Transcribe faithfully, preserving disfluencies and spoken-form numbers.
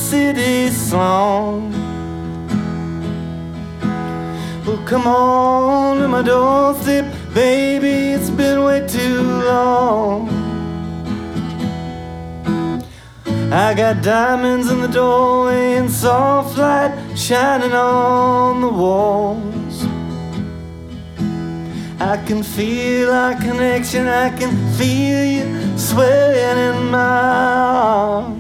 city song. Well, come on to my doorstep, baby, it's been way too long. I got diamonds in the doorway and soft light shining on the walls. I can feel our connection, I can feel you swaying in my arms.